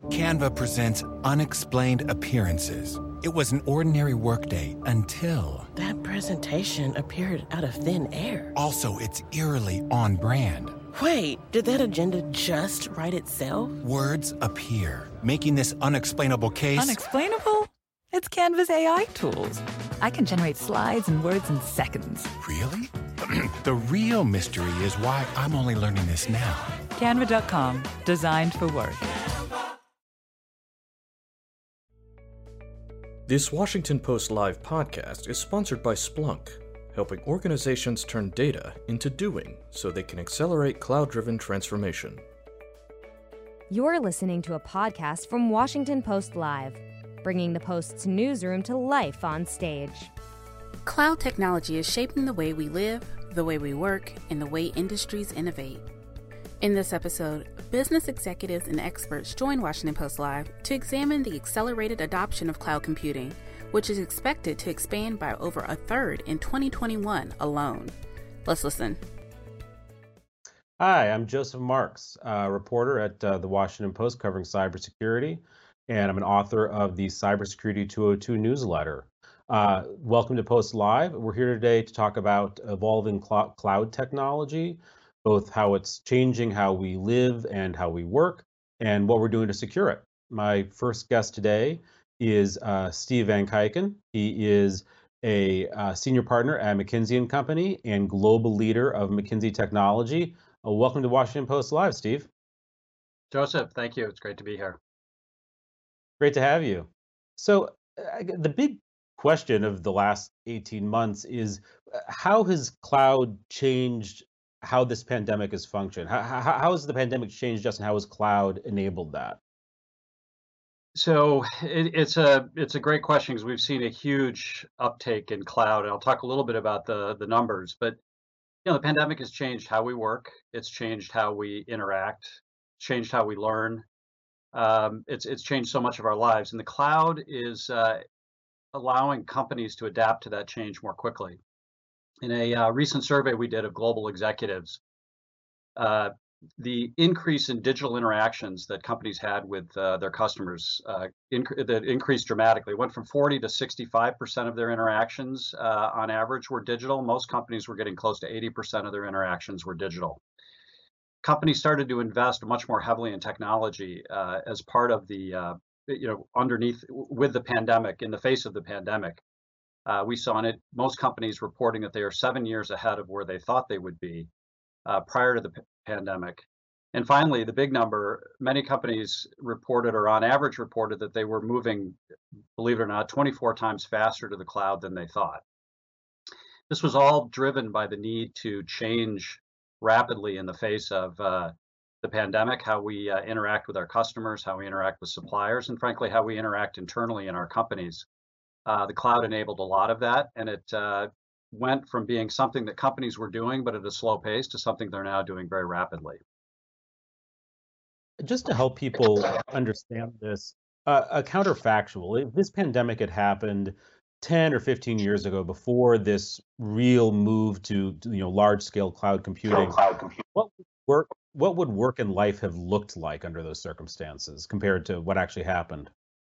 Canva presents Unexplained Appearances. It was an ordinary workday until... That presentation appeared out of thin air. Also, it's eerily on brand. Wait, did that agenda just write itself? Words appear, making this unexplainable case... Unexplainable? It's Canva's AI tools. I can generate slides and words in seconds. Really? The real mystery is why I'm only learning this now. Canva.com, designed for work. This Washington Post Live podcast is sponsored by Splunk, helping organizations turn data into doing so they can accelerate cloud-driven transformation. You're listening to a podcast from Washington Post Live, bringing the Post's newsroom to life on stage. Cloud technology is shaping the way we live, the way we work, and the way industries innovate. In this episode, business executives and experts join Washington Post Live to examine the accelerated adoption of cloud computing, which is expected to expand by over a third in 2021 alone. Let's listen. Hi, I'm Joseph Marks, a reporter at the Washington Post covering cybersecurity, and I'm an author of the Cybersecurity 202 newsletter. Welcome to Post Live. We're here today to talk about evolving cloud technology, both how it's changing how we live and how we work, and what we're doing to secure it. My first guest today is Steve Van Kuyken. He is a senior partner at McKinsey & Company and global leader of McKinsey Technology. Welcome to Washington Post Live, Steve. Joseph, thank you. It's great to be here. Great to have you. So the big question of the last 18 months is how has cloud changed how this pandemic has functioned? How has the pandemic changed us, and how has cloud enabled that? So it's a great question because we've seen a huge uptake in cloud, and I'll talk a little bit about the numbers. But the pandemic has changed how we work. It's changed how we interact. Changed how we learn. It's changed so much of our lives, and the cloud is allowing companies to adapt to that change more quickly. In a recent survey we did of global executives, the increase in digital interactions that companies had with their customers that increased dramatically. It went from 40 to 65% of their interactions on average were digital. Most companies were getting close to 80% of their interactions were digital. Companies started to invest much more heavily in technology as part of the, underneath with the pandemic, in the face of the pandemic. We saw in it most companies reporting that they are 7 years ahead of where they thought they would be prior to the pandemic. And finally, the big number, many companies reported, or on average reported, that they were moving, believe it or not, 24 times faster to the cloud than they thought. This was all driven by the need to change rapidly in the face of the pandemic, how we interact with our customers, how we interact with suppliers, and frankly, how we interact internally in our companies. The cloud enabled a lot of that, and it went from being something that companies were doing, but at a slow pace, to something they're now doing very rapidly. Just to help people understand this, a counterfactual, if this pandemic had happened 10 or 15 years ago, before this real move to large-scale cloud computing, what would work and life have looked like under those circumstances compared to what actually happened?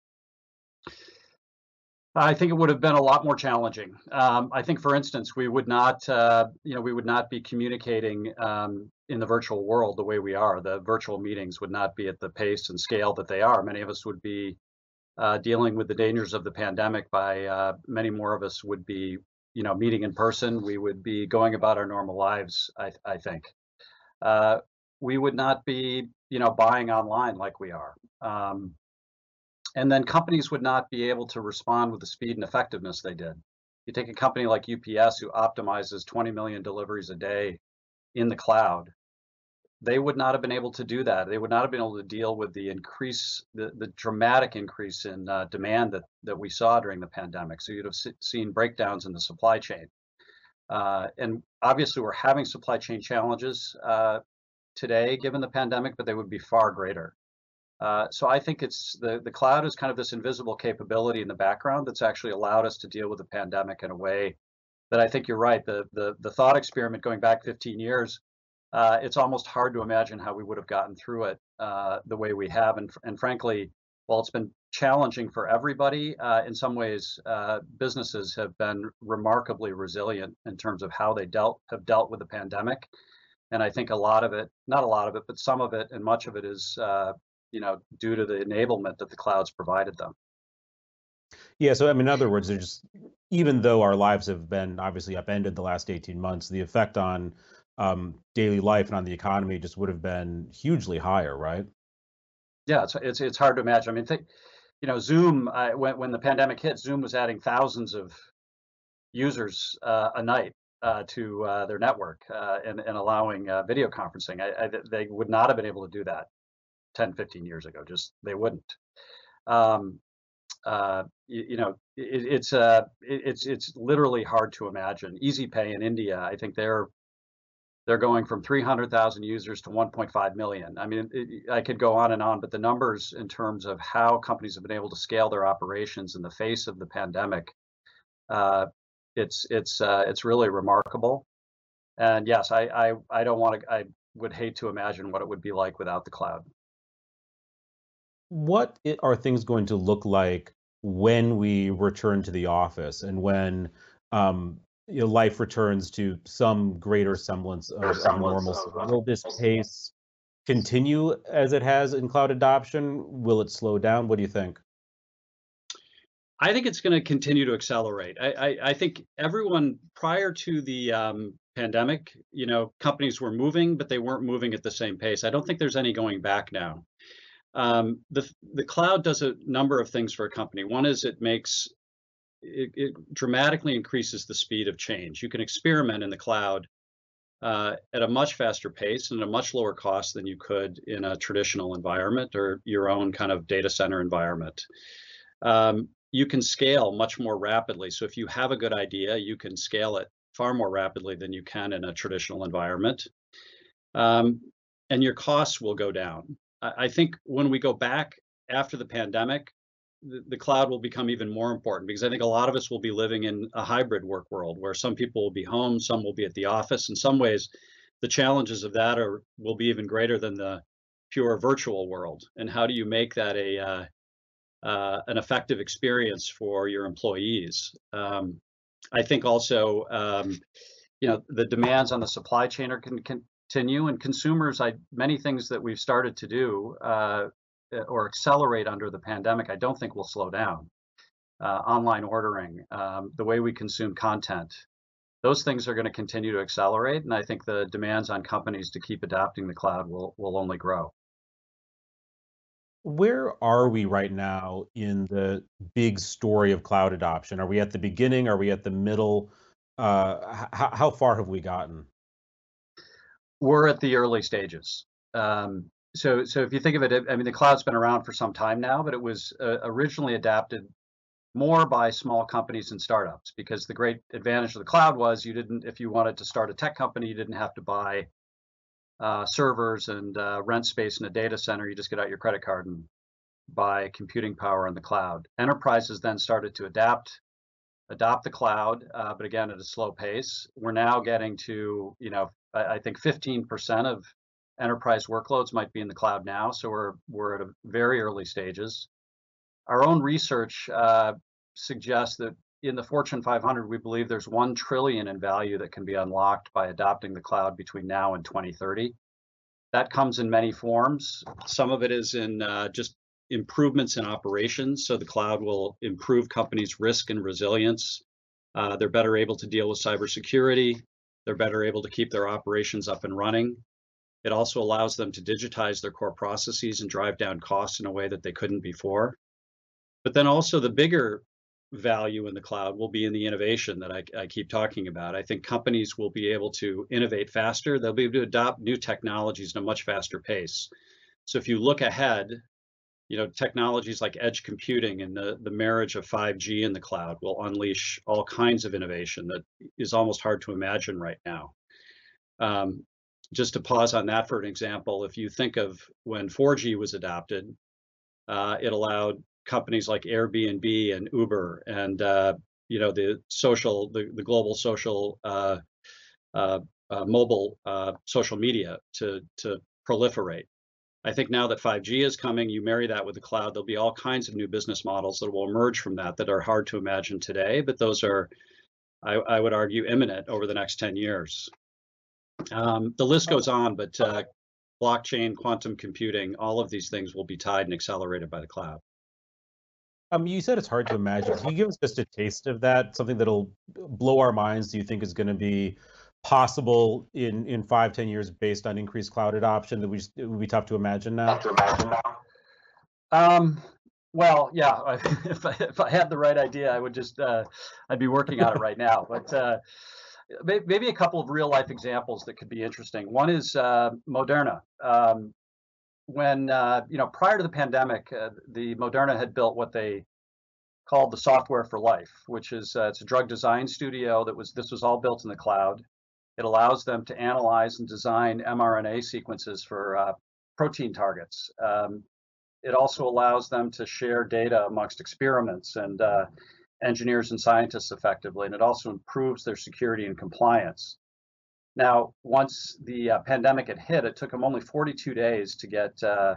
I think it would have been a lot more challenging. I think, for instance, we would not be communicating in the virtual world the way we are. The virtual meetings would not be at the pace and scale that they are. Many of us would be dealing with the dangers of the pandemic. Many more of us would be, meeting in person. We would be going about our normal lives. I think we would not be, buying online like we are. And then companies would not be able to respond with the speed and effectiveness they did. You take a company like UPS, who optimizes 20 million deliveries a day in the cloud. They would not have been able to do that. They would not have been able to deal with the dramatic increase in demand that we saw during the pandemic. So you'd have seen breakdowns in the supply chain. And obviously we're having supply chain challenges today, given the pandemic, but they would be far greater. So I think it's the cloud is kind of this invisible capability in the background that's actually allowed us to deal with the pandemic in a way that I think you're right. The thought experiment going back 15 years it's almost hard to imagine how we would have gotten through it the way we have. And frankly, while it's been challenging for everybody, in some ways, businesses have been remarkably resilient in terms of how they have dealt with the pandemic. And I think a lot of it, not a lot of it, but some of it and much of it is, due to the enablement that the cloud's provided them. Yeah, so I mean, in other words, even though our lives have been obviously upended the last 18 months, the effect on daily life and on the economy just would have been hugely higher, right? Yeah, it's hard to imagine. I mean, Zoom, when the pandemic hit, Zoom was adding thousands of users a night to their network and allowing video conferencing. They would not have been able to do that 10, 15 years ago. Just they wouldn't. It's literally hard to imagine. EasyPay in India, I think they're going from 300,000 users to 1.5 million. I mean, I could go on and on, but the numbers in terms of how companies have been able to scale their operations in the face of the pandemic, it's really remarkable. And yes, I would hate to imagine what it would be like without the cloud. What are things going to look like when we return to the office and when life returns to some greater semblance of normalcy? Will this pace continue as it has in cloud adoption? Will it slow down? What do you think? I think it's going to continue to accelerate. I think everyone prior to the pandemic, companies were moving, but they weren't moving at the same pace. I don't think there's any going back now. The cloud does a number of things for a company. One is it dramatically increases the speed of change. You can experiment in the cloud at a much faster pace and at a much lower cost than you could in a traditional environment or your own kind of data center environment. You can scale much more rapidly. So if you have a good idea, you can scale it far more rapidly than you can in a traditional environment. And your costs will go down. I think when we go back after the pandemic, the cloud will become even more important because I think a lot of us will be living in a hybrid work world where some people will be home, some will be at the office. In some ways, the challenges of that will be even greater than the pure virtual world. And how do you make that an effective experience for your employees? I think also, the demands on the supply chain are continue, and consumers, many things that we've started to do or accelerate under the pandemic, I don't think will slow down. Online ordering, the way we consume content, those things are going to continue to accelerate, and I think the demands on companies to keep adopting the cloud will only grow. Where are we right now in the big story of cloud adoption? Are we at the beginning? Are we at the middle? How far have we gotten? We're at the early stages. So if you think of it, I mean, the cloud's been around for some time now, but it was originally adapted more by small companies and startups because the great advantage of the cloud was if you wanted to start a tech company, you didn't have to buy servers and rent space in a data center. You just get out your credit card and buy computing power in the cloud. Enterprises then started to adopt the cloud, but again, at a slow pace. We're now getting to, I think 15% of enterprise workloads might be in the cloud now. So we're at a very early stages. Our own research suggests that in the Fortune 500, we believe there's $1 trillion in value that can be unlocked by adopting the cloud between now and 2030. That comes in many forms. Some of it is in just improvements in operations. So the cloud will improve companies' risk and resilience. They're better able to deal with cybersecurity. They're better able to keep their operations up and running. It also allows them to digitize their core processes and drive down costs in a way that they couldn't before. But then also the bigger value in the cloud will be in the innovation that I keep talking about. I think companies will be able to innovate faster. They'll be able to adopt new technologies at a much faster pace. So if you look ahead, technologies like edge computing and the marriage of 5G in the cloud will unleash all kinds of innovation that is almost hard to imagine right now. Just to pause on that for an example, if you think of when 4G was adopted, it allowed companies like Airbnb and Uber and the global social mobile social media to proliferate. I think now that 5G is coming, you marry that with the cloud, there'll be all kinds of new business models that will emerge from that are hard to imagine today, but those are, I would argue, imminent over the next 10 years. The list goes on, but blockchain, quantum computing, all of these things will be tied and accelerated by the cloud. You said it's hard to imagine. Can you give us just a taste of that? Something that'll blow our minds, do you think is going to be possible in 5-10 years based on increased cloud adoption that it would be tough to imagine now? Well, yeah, if I had the right idea, I would just, I'd be working on it right now. But maybe a couple of real life examples that could be interesting. One is Moderna. When, prior to the pandemic, the Moderna had built what they called the software for life, which is, it's a drug design studio this was all built in the cloud. It allows them to analyze and design mRNA sequences for protein targets. It also allows them to share data amongst experiments and engineers and scientists effectively, and it also improves their security and compliance. Now, once the pandemic had hit, it took them only 42 days to get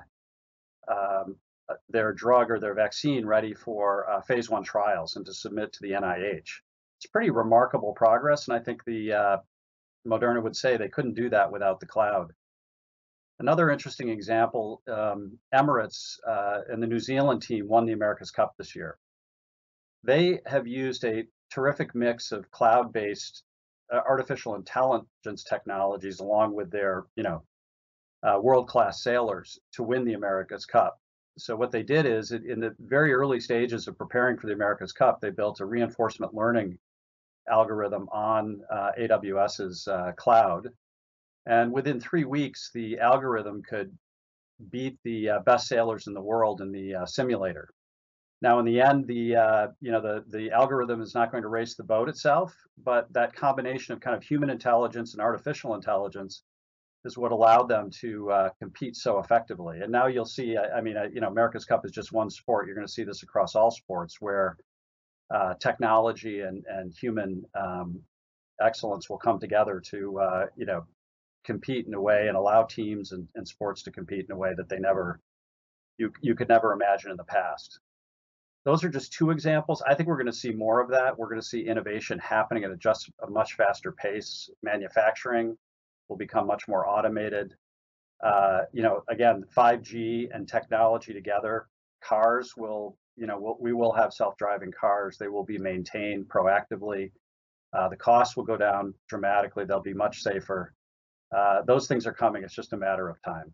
their drug or their vaccine ready for phase 1 trials and to submit to the NIH. It's pretty remarkable progress, and I think the Moderna would say they couldn't do that without the cloud. Another interesting example, Emirates and the New Zealand team won the America's Cup this year. They have used a terrific mix of cloud-based artificial intelligence technologies along with their, world-class sailors to win the America's Cup. So what they did is, in the very early stages of preparing for the America's Cup, they built a reinforcement learning algorithm on AWS's cloud. And within 3 weeks, the algorithm could beat the best sailors in the world in the simulator. Now, in the end, the algorithm is not going to race the boat itself, but that combination of kind of human intelligence and artificial intelligence is what allowed them to compete so effectively. And now you'll see, America's Cup is just one sport. You're going to see this across all sports where technology and human excellence will come together to, compete in a way and allow teams and sports to compete in a way that you could never imagine in the past. Those are just two examples. I think we're going to see more of that. We're going to see innovation happening at a much faster pace. Manufacturing will become much more automated. Again, 5G and technology together, cars we will have self-driving cars. They will be maintained proactively. The costs will go down dramatically. They'll be much safer. Those things are coming. It's just a matter of time.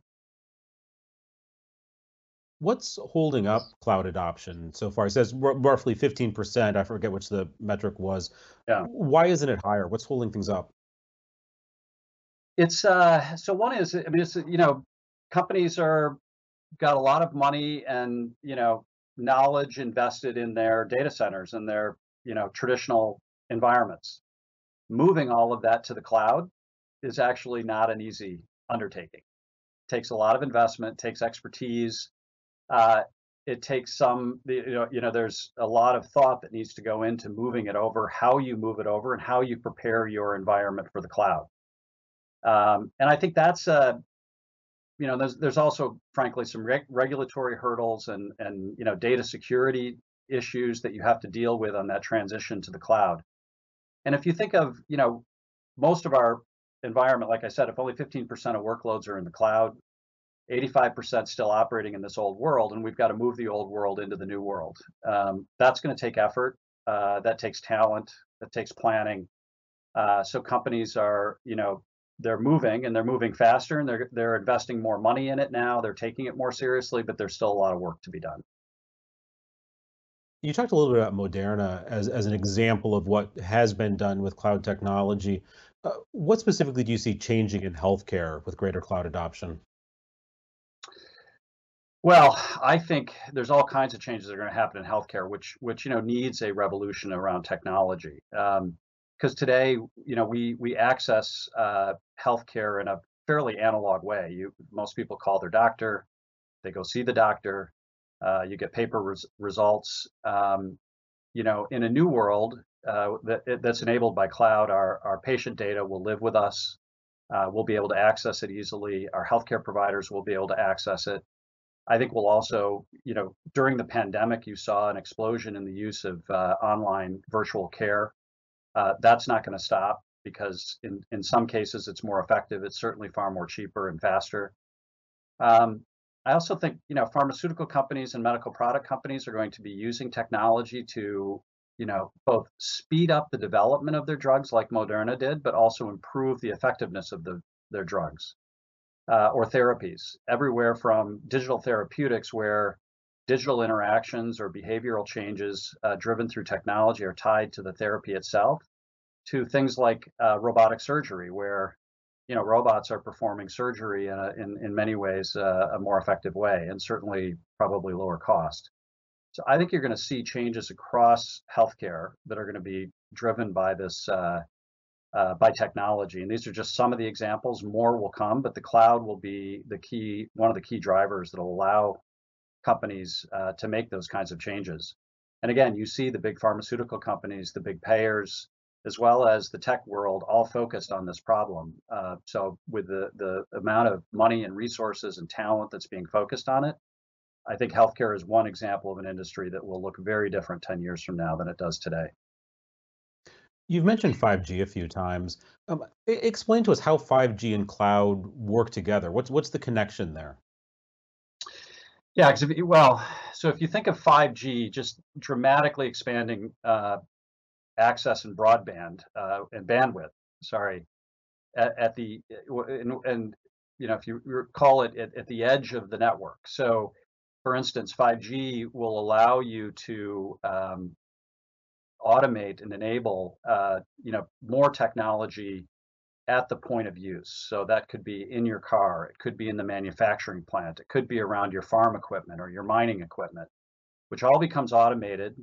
What's holding up cloud adoption so far? It says roughly 15%. I forget which the metric was. Yeah. Why isn't it higher? What's holding things up? It's so one is, companies got a lot of money and knowledge invested in their data centers and their traditional environments. Moving all of that to the cloud is actually not an easy undertaking. It takes a lot of investment, takes expertise. It takes there's a lot of thought that needs to go into moving it over, how you move it over, and how you prepare your environment for the cloud. And I think that's there's also, frankly, some regulatory hurdles and data security issues that you have to deal with on that transition to the cloud. And if you think of most of our environment, like I said, if only 15% of workloads are in the cloud, 85% still operating in this old world, and we've got to move the old world into the new world. That's going to take effort. That takes talent. That takes planning. So companies are, they're moving, and they're moving faster, and they're investing more money in it now. They're taking it more seriously, but there's still a lot of work to be done. You talked a little bit about Moderna as an example of what has been done with cloud technology. What specifically do you see changing in healthcare with greater cloud adoption? Well, I think there's all kinds of changes that are going to happen in healthcare, which needs a revolution around technology. Because today, we access healthcare in a fairly analog way. Most people call their doctor, they go see the doctor, you get paper results. In a new world that's enabled by cloud, our patient data will live with us. will be able to access it easily. Our healthcare providers will be able to access it. I think we'll also, during the pandemic, you saw an explosion in the use of online virtual care. That's not going to stop because in some cases it's more effective. It's certainly far more cheaper and faster. I also think, pharmaceutical companies and medical product companies are going to be using technology to, both speed up the development of their drugs like Moderna did, but also improve the effectiveness of their drugs or therapies. Everywhere from digital therapeutics, where digital interactions or behavioral changes driven through technology are tied to the therapy itself, to things like robotic surgery, where robots are performing surgery in many ways a more effective way, and certainly probably lower cost. So I think you're going to see changes across healthcare that are going to be driven by this by technology. And these are just some of the examples. More will come, but the cloud will be one of the key drivers that will allow companies to make those kinds of changes. And again, you see the big pharmaceutical companies, the big payers, as well as the tech world, all focused on this problem. So with the amount of money and resources and talent that's being focused on it, I think healthcare is one example of an industry that will look very different 10 years from now than it does today. You've mentioned 5G a few times. Explain to us how 5G and cloud work together. What's the connection there? Yeah, so if you think of 5G just dramatically expanding access and broadband and bandwidth, at the if you recall it at the edge of the network. So, for instance, 5G will allow you to automate and enable more technology at the point of use. So that could be in your car, it could be in the manufacturing plant, it could be around your farm equipment or your mining equipment, which all becomes automated.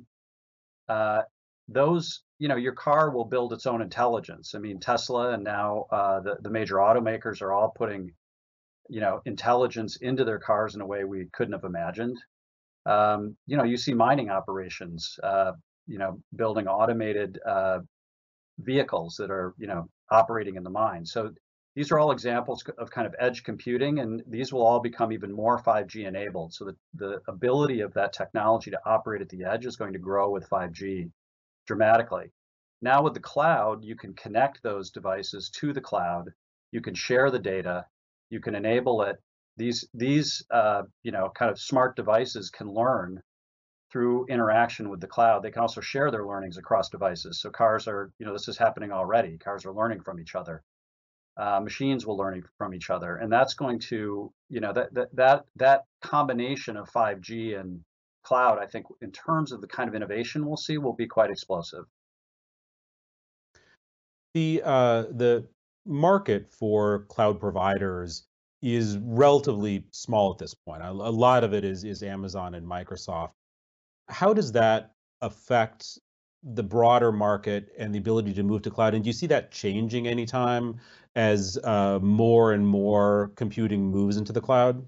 Your car will build its own intelligence. I mean, Tesla and now the major automakers are all putting intelligence into their cars in a way we couldn't have imagined. You see mining operations, building automated vehicles that are, operating in the mine. So these are all examples of kind of edge computing, and these will all become even more 5G enabled. So the ability of that technology to operate at the edge is going to grow with 5G dramatically. Now with the cloud, you can connect those devices to the cloud. You can share the data. You can enable it. These kind of smart devices can learn through interaction with the cloud. They can also share their learnings across devices. So cars are, this is happening already. Cars are learning from each other. Machines will learn from each other, and that's going to, that combination of 5G and cloud, I think, in terms of the kind of innovation we'll see, will be quite explosive. The market for cloud providers is relatively small at this point. A lot of it is Amazon and Microsoft. How does that affect the broader market and the ability to move to cloud? And do you see that changing anytime as more and more computing moves into the cloud?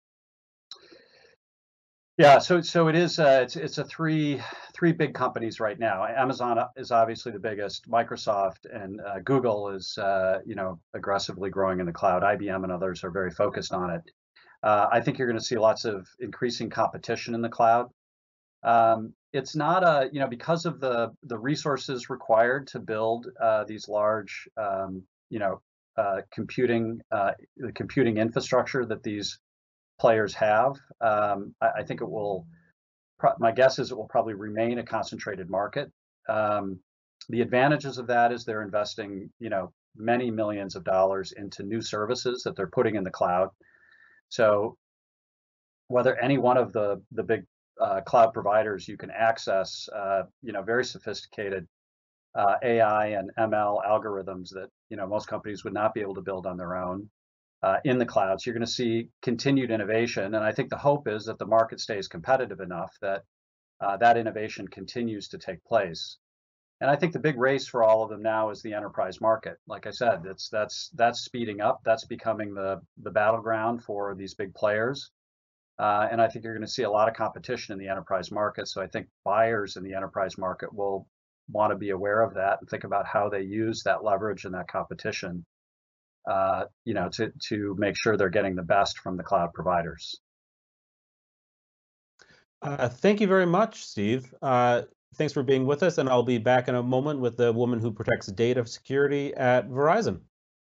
Yeah, so it is. It's a three big companies right now. Amazon is obviously the biggest. Microsoft and Google is aggressively growing in the cloud. IBM and others are very focused on it. I think you're going to see lots of increasing competition in the cloud. It's not because of the resources required to build these large the computing infrastructure that these players have. I think my guess is it will probably remain a concentrated market. The advantages of that is they're investing many millions of dollars into new services that they're putting in the cloud. So whether any one of the big cloud providers, you can access very sophisticated AI and ML algorithms that most companies would not be able to build on their own in the cloud. So you're going to see continued innovation, and I think the hope is that the market stays competitive enough that that innovation continues to take place. And I think the big race for all of them now is the enterprise market. Like I said, that's speeding up. That's becoming the battleground for these big players. And I think you're going to see a lot of competition in the enterprise market. So I think buyers in the enterprise market will want to be aware of that and think about how they use that leverage and that competition to make sure they're getting the best from the cloud providers. Thank you very much, Steve. Thanks for being with us, and I'll be back in a moment with the woman who protects data security at Verizon.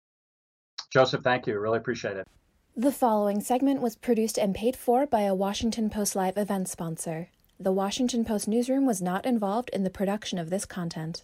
Joseph, thank you. Really appreciate it. The following segment was produced and paid for by a Washington Post Live event sponsor. The Washington Post newsroom was not involved in the production of this content.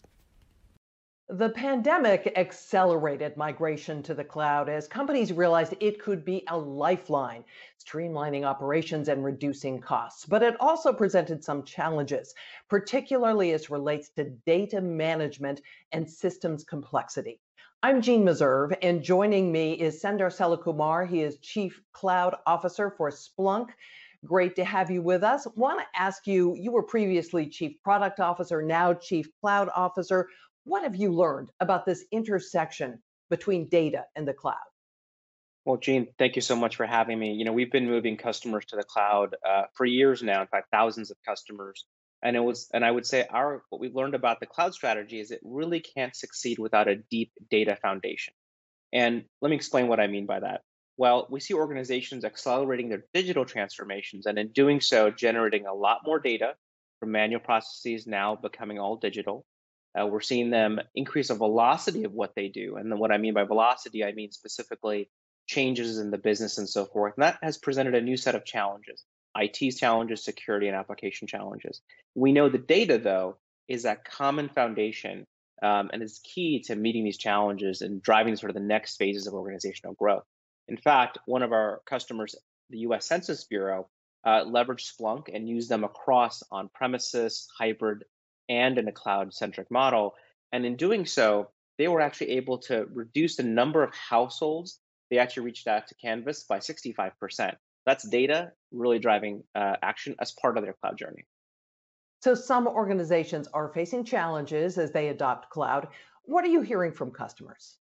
The pandemic accelerated migration to the cloud as companies realized it could be a lifeline, streamlining operations and reducing costs. But it also presented some challenges, particularly as relates to data management and systems complexity. I'm Jean Meserve, and joining me is Sundar Selvakumar. He is Chief Cloud Officer for Splunk. Great to have you with us. Want to ask you, you were previously Chief Product Officer, now Chief Cloud Officer. What have you learned about this intersection between data and the cloud? Well, Jean, thank you so much for having me. We've been moving customers to the cloud for years now, in fact, thousands of customers. And I would say what we've learned about the cloud strategy is it really can't succeed without a deep data foundation. And let me explain what I mean by that. Well, we see organizations accelerating their digital transformations, and in doing so, generating a lot more data from manual processes now becoming all digital. We're seeing them increase the velocity of what they do. And then what I mean by velocity, I mean specifically changes in the business and so forth. And that has presented a new set of challenges, IT challenges, security, and application challenges. We know the data, though, is that common foundation and is key to meeting these challenges and driving sort of the next phases of organizational growth. In fact, one of our customers, the US Census Bureau, leveraged Splunk and used them across on-premises, hybrid, and in a cloud-centric model. And in doing so, they were actually able to reduce the number of households they actually reached out to Canvas by 65%. That's data really driving action as part of their cloud journey. So some organizations are facing challenges as they adopt cloud. What are you hearing from customers?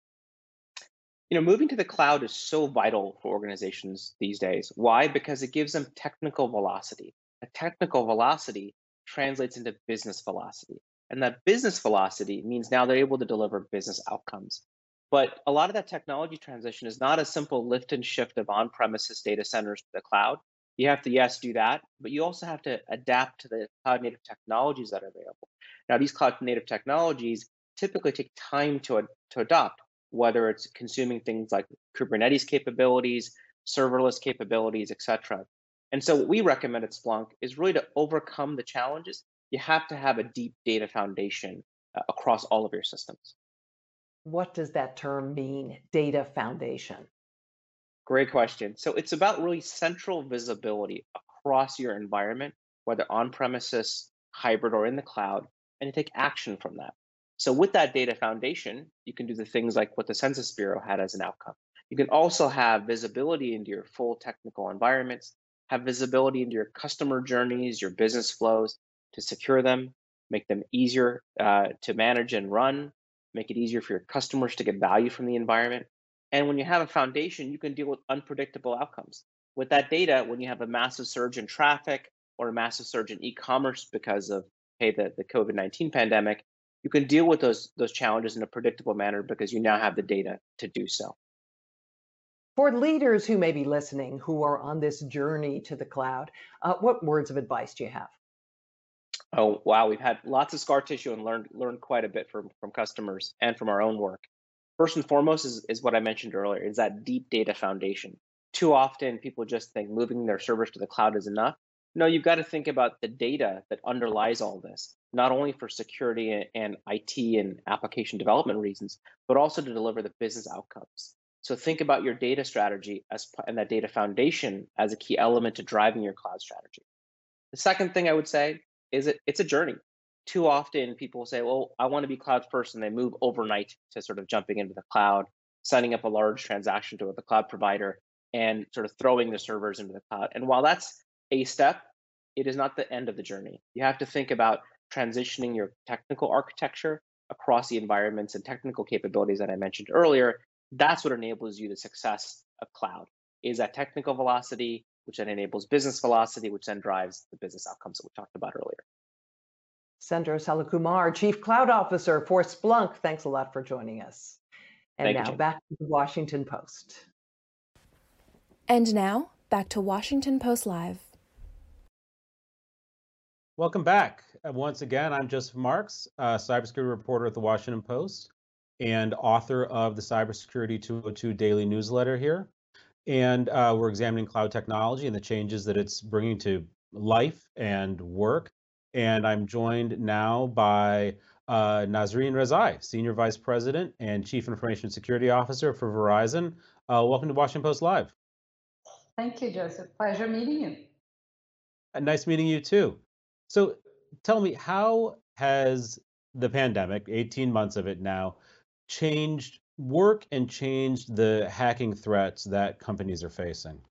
Moving to the cloud is so vital for organizations these days. Why? Because it gives them technical velocity. A technical velocity translates into business velocity. And that business velocity means now they're able to deliver business outcomes. But a lot of that technology transition is not a simple lift and shift of on-premises data centers to the cloud. You have to, yes, do that, but you also have to adapt to the cloud-native technologies that are available. Now, these cloud-native technologies typically take time to adopt, whether it's consuming things like Kubernetes capabilities, serverless capabilities, et cetera. And so what we recommend at Splunk is really to overcome the challenges. You have to have a deep data foundation across all of your systems. What does that term mean, data foundation? Great question. So it's about really central visibility across your environment, whether on-premises, hybrid, or in the cloud, and you take action from that. So with that data foundation, you can do the things like what the Census Bureau had as an outcome. You can also have visibility into your full technical environments, have visibility into your customer journeys, your business flows, to secure them, make them easier to manage and run, make it easier for your customers to get value from the environment. And when you have a foundation, you can deal with unpredictable outcomes. With that data, when you have a massive surge in traffic or a massive surge in e-commerce because of, the COVID-19 pandemic, you can deal with those challenges in a predictable manner because you now have the data to do so. For leaders who may be listening, who are on this journey to the cloud, what words of advice do you have? Oh, wow. We've had lots of scar tissue and learned quite a bit from customers and from our own work. First and foremost is what I mentioned earlier, is that deep data foundation. Too often people just think moving their servers to the cloud is enough. No, you've got to think about the data that underlies all this, not only for security and IT and application development reasons, but also to deliver the business outcomes. So think about your data strategy and that data foundation as a key element to driving your cloud strategy. The second thing I would say is it's a journey. Too often people say, well, I want to be cloud first, and they move overnight to sort of jumping into the cloud, signing up a large transaction to the cloud provider, and sort of throwing the servers into the cloud. And while that's a step, it is not the end of the journey. You have to think about transitioning your technical architecture across the environments and technical capabilities that I mentioned earlier. That's what enables you the success of cloud, is that technical velocity, which then enables business velocity, which then drives the business outcomes that we talked about earlier. Sundar Selvakumar, Chief Cloud Officer for Splunk, thanks a lot for joining us. And Thank you, now Jane. back to the Washington Post. And now, back to Washington Post Live. Welcome back. Once again, I'm Joseph Marks, cybersecurity reporter at the Washington Post and author of the Cybersecurity 202 daily newsletter here. And we're examining cloud technology and the changes that it's bringing to life and work. And I'm joined now by Nazreen Rezai, Senior Vice President and Chief Information Security Officer for Verizon. Welcome to Washington Post Live. Thank you, Joseph. Pleasure meeting you. Nice meeting you too. So tell me, how has the pandemic, 18 months of it now, changed work and changed the hacking threats that companies are facing?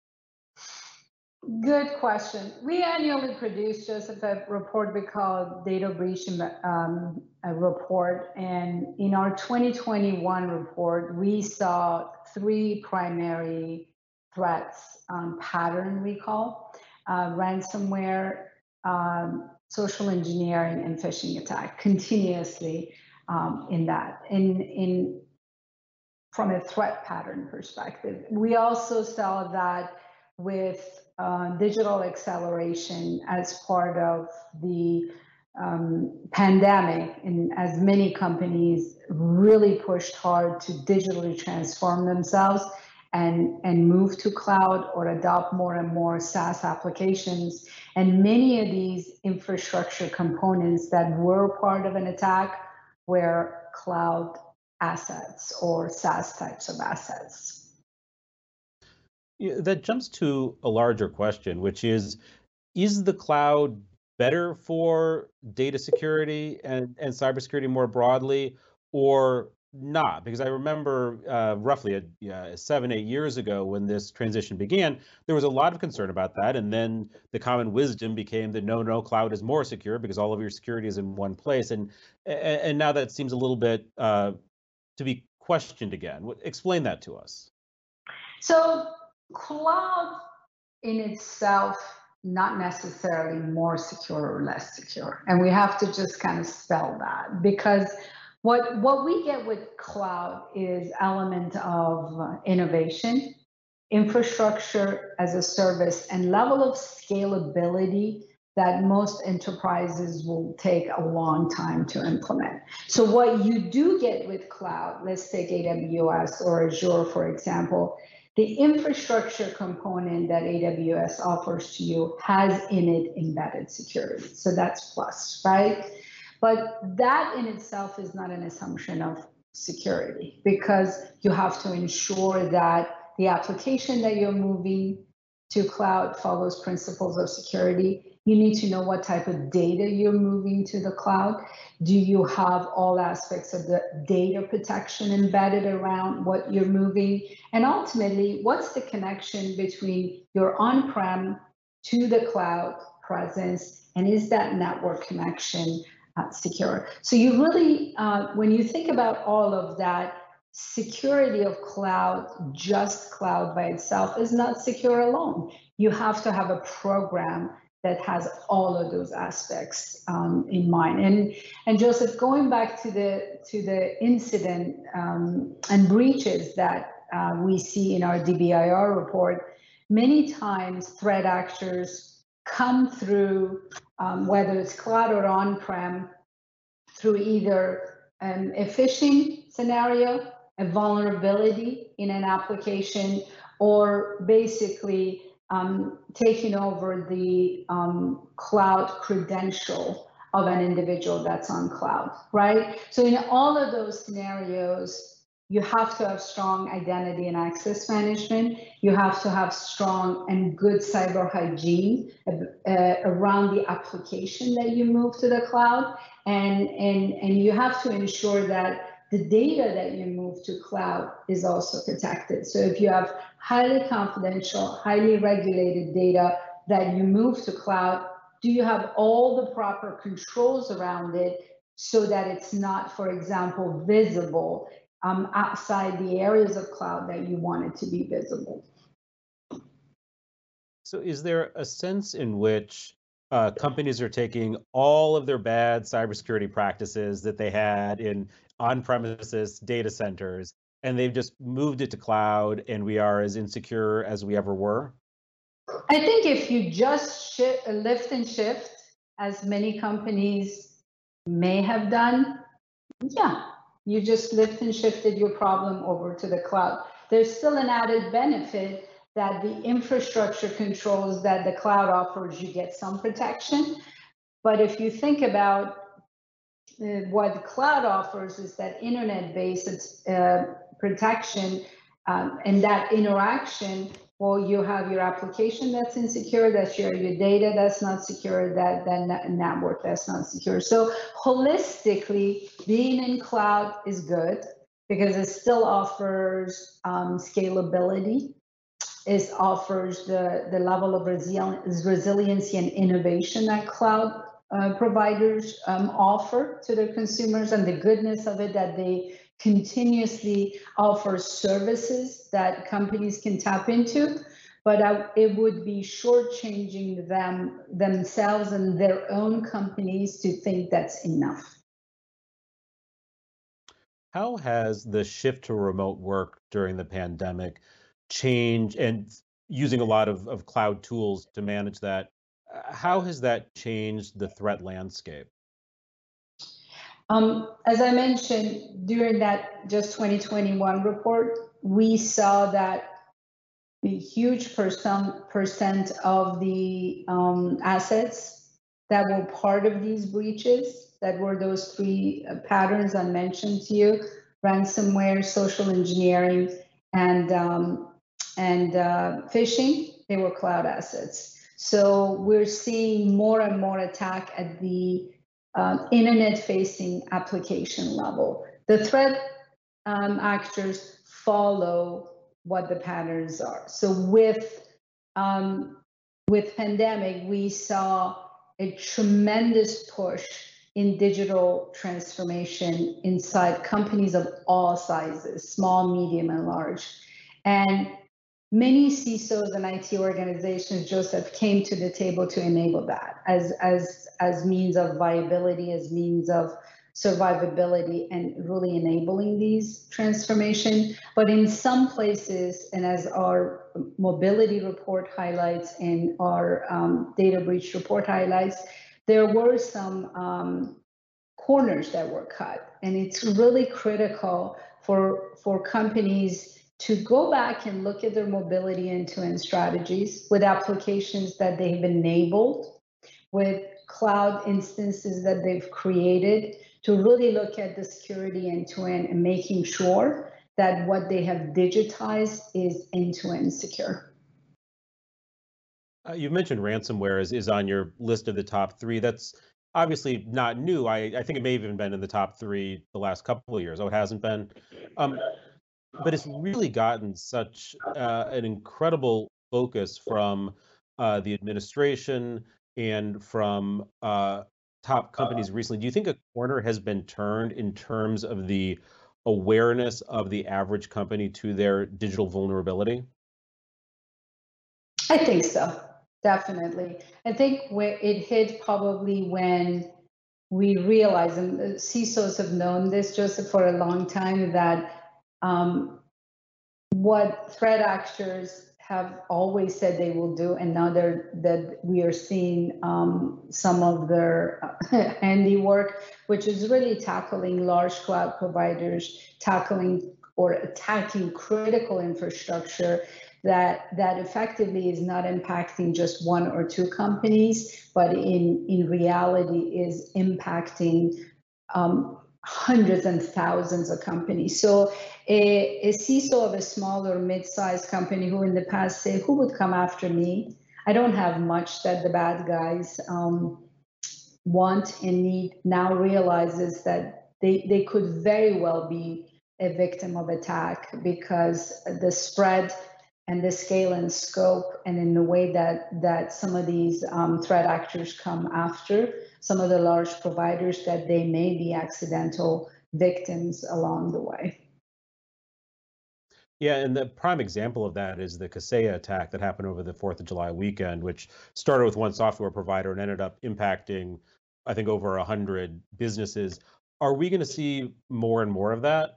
Good question. We annually produce, Joseph, a report we call Data Breach Report. And in our 2021 report, we saw three primary threats pattern, we call ransomware, social engineering, and phishing attack continuously in that. From a threat pattern perspective, we also saw that with digital acceleration as part of the pandemic, and as many companies really pushed hard to digitally transform themselves and move to cloud or adopt more and more SaaS applications. And many of these infrastructure components that were part of an attack were cloud assets or SaaS types of assets. That jumps to a larger question, which is the cloud better for data security and cybersecurity more broadly, or not? Because I remember roughly 7-8 years ago when this transition began, there was a lot of concern about that. And then the common wisdom became that no, cloud is more secure because all of your security is in one place. And now that seems a little bit to be questioned again. Explain that to us. So cloud in itself, not necessarily more secure or less secure. And we have to just kind of spell that, because what we get with cloud is element of innovation, infrastructure as a service, and level of scalability that most enterprises will take a long time to implement. So what you do get with cloud, let's take AWS or Azure, for example, the infrastructure component that AWS offers to you has in it embedded security. So that's plus, right? But that in itself is not an assumption of security, because you have to ensure that the application that you're moving to cloud follows principles of security. You need to know what type of data you're moving to the cloud. Do you have all aspects of the data protection embedded around what you're moving? And ultimately, what's the connection between your on-prem to the cloud presence, and is that network connection secure? So you really, when you think about all of that, security of cloud, just cloud by itself, is not secure alone. You have to have a program that has all of those aspects in mind. And Joseph, going back to the incident and breaches that we see in our DBIR report, many times threat actors come through, whether it's cloud or on-prem, through either a phishing scenario, a vulnerability in an application, or basically taking over the cloud credential of an individual that's on cloud, right? So in all of those scenarios, you have to have strong identity and access management. You have to have strong and good cyber hygiene around the application that you move to the cloud. And you have to ensure that the data that you move to cloud is also protected. So if you have highly confidential, highly regulated data that you move to cloud, do you have all the proper controls around it so that it's not, for example, visible outside the areas of cloud that you want it to be visible? So is there a sense in which companies are taking all of their bad cybersecurity practices that they had in on-premises data centers, and they've just moved it to cloud, and we are as insecure as we ever were? I think if you just lift and shift, as many companies may have done, yeah, you just lift and shifted your problem over to the cloud. There's still an added benefit that the infrastructure controls that the cloud offers, you get some protection. But if you think about what the cloud offers is that internet-based protection and that interaction. Well, you have your application that's insecure, that's your data that's not secure, that network that's not secure. So holistically, being in cloud is good because it still offers scalability. It offers the level of resiliency and innovation that cloud providers offer to their consumers, and the goodness of it that they continuously offer services that companies can tap into, but it would be shortchanging themselves and their own companies to think that's enough. How has the shift to remote work during the pandemic changed, and using a lot of cloud tools to manage that, how has that changed the threat landscape? As I mentioned, during that just 2021 report, we saw that a huge percent of the assets that were part of these breaches, that were those three patterns I mentioned to you, ransomware, social engineering, and phishing, they were cloud assets. So we're seeing more and more attack at the internet-facing application level. The threat actors follow what the patterns are. So with pandemic, we saw a tremendous push in digital transformation inside companies of all sizes, small, medium, and large. And many CISOs and IT organizations, Joseph, came to the table to enable that as means of viability, as means of survivability, and really enabling these transformation. But in some places, and as our mobility report highlights and our data breach report highlights, there were some corners that were cut. And it's really critical for companies to go back and look at their mobility end-to-end strategies with applications that they've enabled, with cloud instances that they've created, to really look at the security end-to-end and making sure that what they have digitized is end-to-end secure. You mentioned ransomware is on your list of the top three. That's obviously not new. I think it may have even been in the top three the last couple of years. Oh, it hasn't been? But it's really gotten such an incredible focus from the administration and from top companies recently. Do you think a corner has been turned in terms of the awareness of the average company to their digital vulnerability? I think so, definitely. I think where it hit probably when we realized, and the CISOs have known this, Joseph, for a long time, that what threat actors have always said they will do, and now that we are seeing some of their handiwork, which is really tackling large cloud providers, tackling or attacking critical infrastructure that effectively is not impacting just one or two companies, but in reality is impacting hundreds and thousands of companies. So a CISO of a small or mid-sized company who in the past say, who would come after me? I don't have much that the bad guys want and need, now realizes that they could very well be a victim of attack, because the spread and the scale and scope and in the way that some of these threat actors come after some of the large providers, that they may be accidental victims along the way. Yeah, and the prime example of that is the Kaseya attack that happened over the 4th of July weekend, which started with one software provider and ended up impacting, I think, over 100 businesses. Are we going to see more and more of that?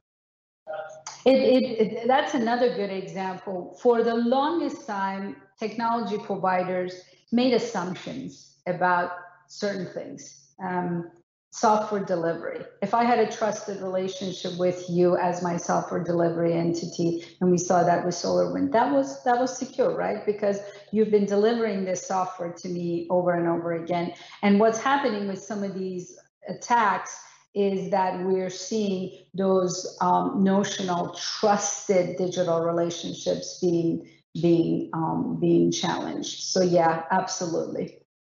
That's another good example. For the longest time, technology providers made assumptions about certain things. Software delivery. If I had a trusted relationship with you as my software delivery entity, and we saw that with SolarWinds, that was secure, right? Because you've been delivering this software to me over and over again. And what's happening with some of these attacks is that we're seeing those notional trusted digital relationships being challenged. So yeah, absolutely.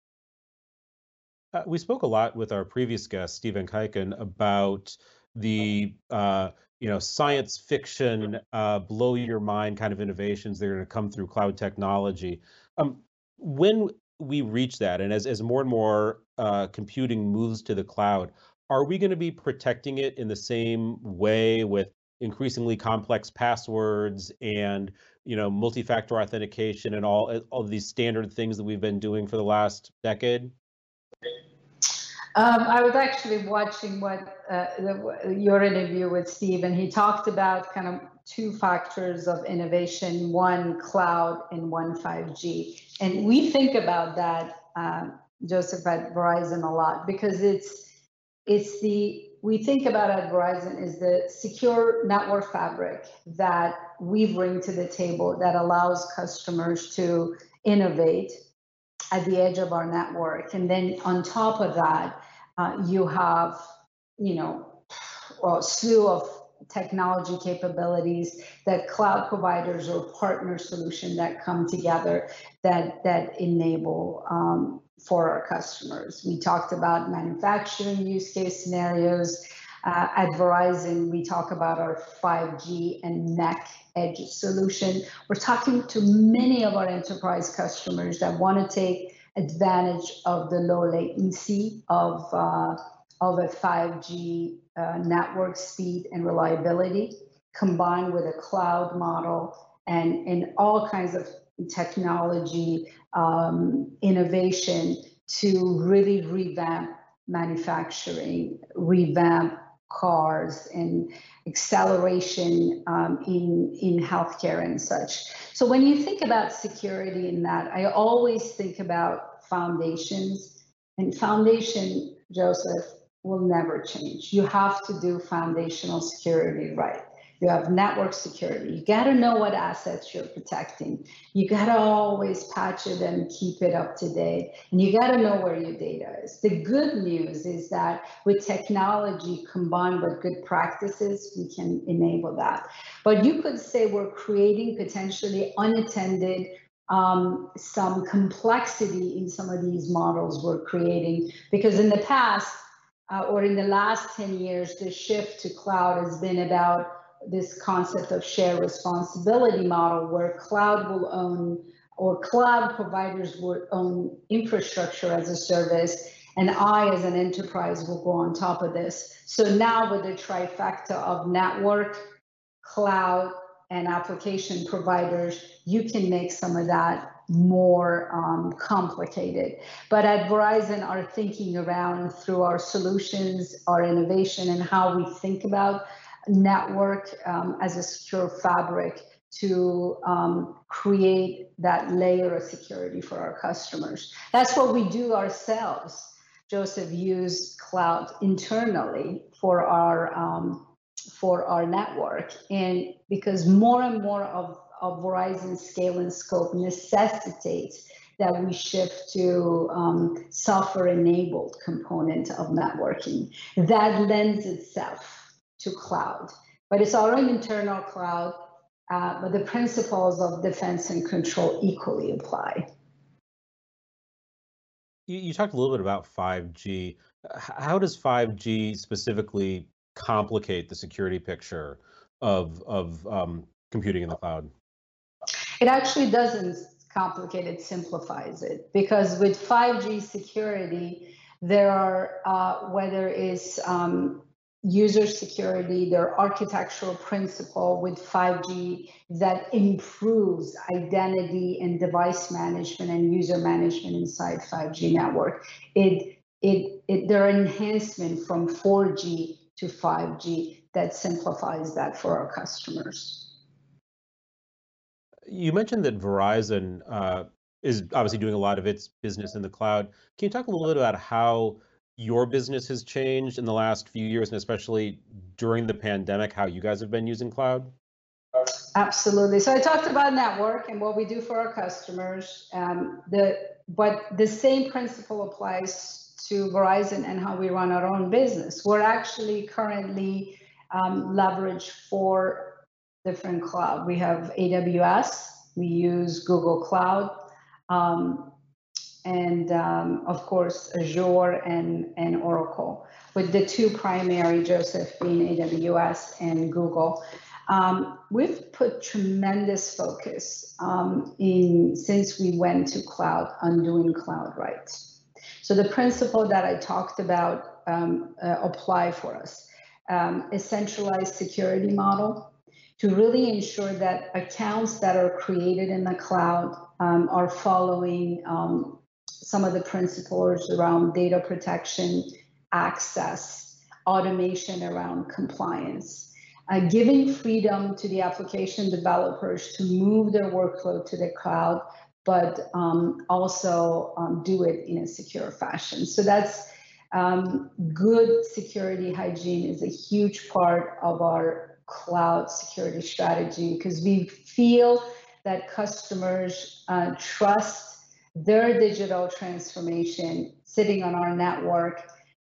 We spoke a lot with our previous guest, Steve Van Kuiken, about the science fiction, blow your mind kind of innovations that are going to come through cloud technology. When we reach that, and as more and more computing moves to the cloud, are we going to be protecting it in the same way with increasingly complex passwords and multi-factor authentication and all of these standard things that we've been doing for the last decade? I was actually watching your interview with Steve, and he talked about kind of two factors of innovation: one cloud and one 5G. And we think about that, Joseph, at Verizon a lot, because we think about at Verizon is the secure network fabric that we bring to the table that allows customers to innovate at the edge of our network. And then on top of that, you have, a slew of technology capabilities that cloud providers or partner solution that come together that enable for our customers. We talked about manufacturing use case scenarios. At Verizon, we talk about our 5G and MEC edge solution. We're talking to many of our enterprise customers that want to take advantage of the low latency of a 5G network speed and reliability, combined with a cloud model and all kinds of technology innovation to really revamp manufacturing, revamp cars, and acceleration in healthcare and such. So when you think about security in that, I always think about foundations, and foundation, Joseph, will never change. You have to do foundational security right. You have network security. You got to know what assets you're protecting. You got to always patch it and keep it up to date. And you got to know where your data is. The good news is that with technology combined with good practices, we can enable that. But you could say we're creating potentially unattended some complexity in some of these models we're creating, because in the past or in the last 10 years, the shift to cloud has been about this concept of shared responsibility model, where cloud will own, or cloud providers will own infrastructure as a service, and I as an enterprise will go on top of this. So now with the trifecta of network, cloud, and application providers, you can make some of that more complicated. But at Verizon, our thinking around through our solutions, our innovation, and how we think about network as a secure fabric to create that layer of security for our customers. That's what we do ourselves. Joseph, use cloud internally for our network, and because more and more of Verizon's scale and scope necessitates that we shift to software-enabled component of networking. That lends itself to cloud, but it's our own internal cloud, but the principles of defense and control equally apply. You talked a little bit about 5G. How does 5G specifically complicate the security picture of computing in the cloud? It actually doesn't complicate it, simplifies it, because with 5G security, there are, whether it's user security, their architectural principle with 5G that improves identity and device management and user management inside 5G network. There are enhancements from 4G to 5G that simplifies that for our customers. You mentioned that Verizon is obviously doing a lot of its business in the cloud. Can you talk a little bit about how your business has changed in the last few years, and especially during the pandemic, how you guys have been using cloud? Absolutely. So I talked about network and what we do for our customers. But the same principle applies to Verizon and how we run our own business. We're actually currently leveraged 4 different cloud. We have AWS, we use Google Cloud, and of course Azure and Oracle, with the 2 primary, Joseph, being AWS and Google. We've put tremendous focus since we went to cloud on doing cloud right. So the principle that I talked about apply for us. A centralized security model to really ensure that accounts that are created in the cloud are following some of the principles around data protection, access, automation around compliance, giving freedom to the application developers to move their workload to the cloud, but also do it in a secure fashion. So that's good security hygiene is a huge part of our cloud security strategy, because we feel that customers trust their digital transformation sitting on our network.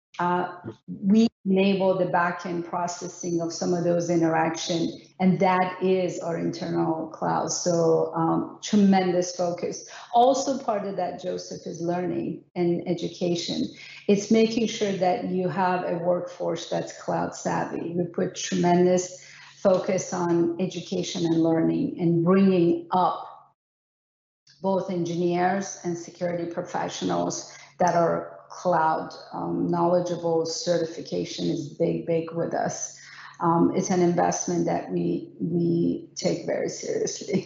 We enable the back-end processing of some of those interactions, and that is our internal cloud. So tremendous focus. Also part of that, Joseph, is learning and education. It's making sure that you have a workforce that's cloud savvy. We put tremendous focus on education and learning and bringing up both engineers and security professionals that are cloud knowledgeable. Certification is big with us. It's an investment that we take very seriously.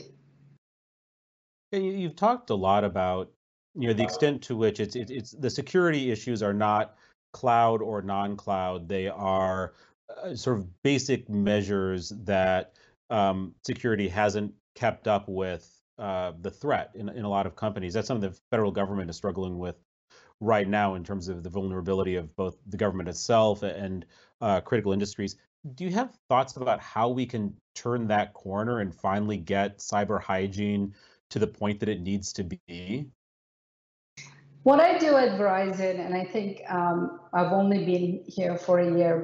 You've talked a lot about the extent to which it's the security issues are not cloud or non-cloud. They are sort of basic measures that security hasn't kept up with the threat in a lot of companies. That's something the federal government is struggling with right now in terms of the vulnerability of both the government itself and critical industries. Do you have thoughts about how we can turn that corner and finally get cyber hygiene to the point that it needs to be? What I do at Verizon, and I think I've only been here for a year,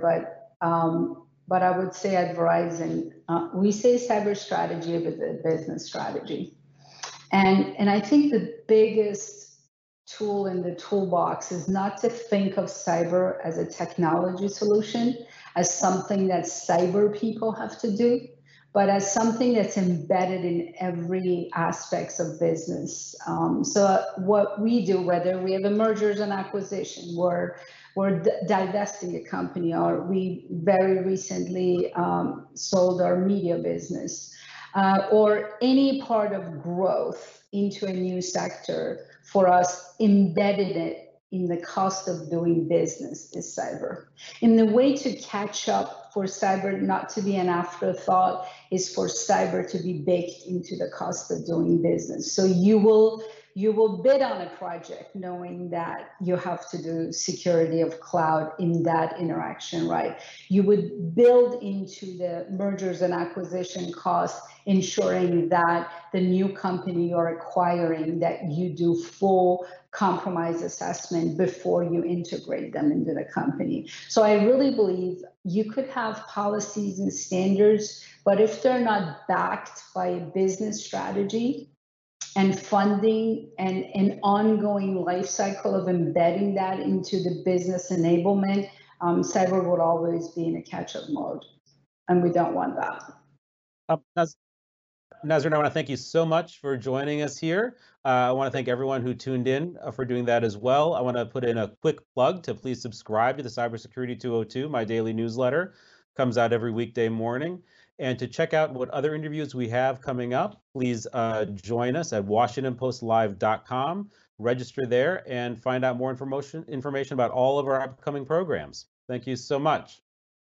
but I would say at Verizon, we say cyber strategy is a business strategy. And I think the biggest tool in the toolbox is not to think of cyber as a technology solution, as something that cyber people have to do, but as something that's embedded in every aspects of business. So what we do, whether we have a mergers and acquisition, we're divesting a company, or we very recently sold our media business, or any part of growth into a new sector, for us, embedded it in the cost of doing business is cyber. And the way to catch up for cyber not to be an afterthought is for cyber to be baked into the cost of doing business. So you will bid on a project knowing that you have to do security of cloud in that interaction, right? You would build into the mergers and acquisition costs, ensuring that the new company you're acquiring, that you do full compromise assessment before you integrate them into the company. So I really believe you could have policies and standards, but if they're not backed by a business strategy and funding and an ongoing life cycle of embedding that into the business enablement, cyber would always be in a catch-up mode, and we don't want that. Nazrin, I want to thank you so much for joining us here. I want to thank everyone who tuned in for doing that as well. I want to put in a quick plug to please subscribe to the Cybersecurity 202, my daily newsletter. Comes out every weekday morning. And to check out what other interviews we have coming up, please join us at WashingtonPostLive.com. Register there and find out more information about all of our upcoming programs. Thank you so much.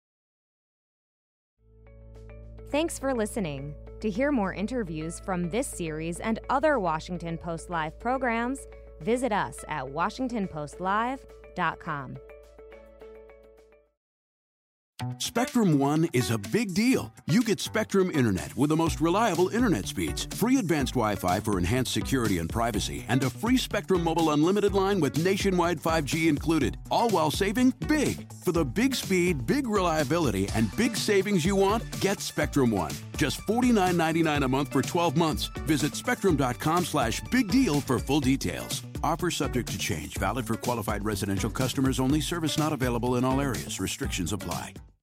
Thanks for listening. To hear more interviews from this series and other Washington Post Live programs, visit us at WashingtonPostLive.com. Spectrum One is a big deal. You get Spectrum Internet with the most reliable internet speeds, free advanced Wi-Fi for enhanced security and privacy, and a free Spectrum Mobile Unlimited line with nationwide 5G included, all while saving big. For the big speed, big reliability, and big savings you want, get Spectrum One. Just $49.99 a month for 12 months. Visit spectrum.com/big deal for full details. Offer subject to change. Valid for qualified residential customers only. Service not available in all areas. Restrictions apply.